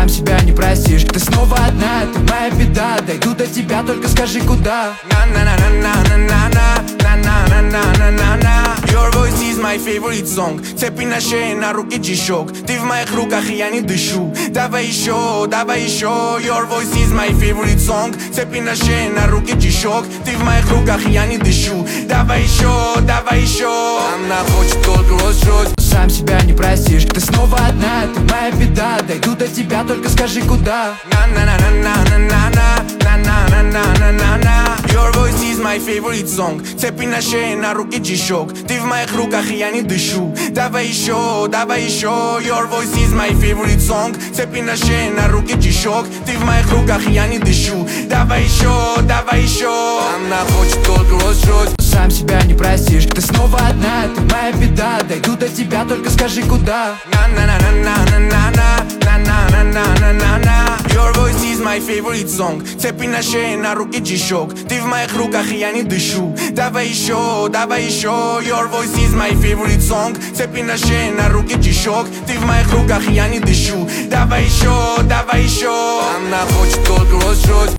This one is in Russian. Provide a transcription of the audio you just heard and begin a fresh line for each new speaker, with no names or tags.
сам себя не простишь. Ты снова одна, ты моя беда. Дойду до тебя, только скажи куда.
Your voice is my favorite song. Цепи на шее, на руке G-Shock. Ты в моих руках, и я не дышу. Давай еще, давай еще. Your voice is my favorite song. Цепи на шее, на руке G-Shock. Ты в моих руках, и я не дышу. Давай еще, давай еще. Она хочет только розжечь.
Сам себя не простишь. Ты снова одна, ты моя беда. Дойду до тебя, только скажи куда.
Your voice is my favorite song. Цепи на шее, на руке G-Shock. Ты в моих руках, и я не дышу. Давай еще, давай еще. Your voice is my favorite song. Цепи на шее, на руке G-Shock. Ты в моих руках, и я не дышу. Давай еще, давай еще. Она хочет только розжечь.
Сам себя не простишь. Ты снова одна, ты моя беда. Дойду до тебя, только скажи куда.
Your voice is my favorite song. Цепи на шее, на руке G-Shock. Ты в моих руках, и я не дышу. Давай еще, давай еще. Your voice is my favorite song. Цепи на шее, на руке G-Shock. Ты в моих руках, и я не дышу. Давай еще, давай еще. Она хочет только розжечь.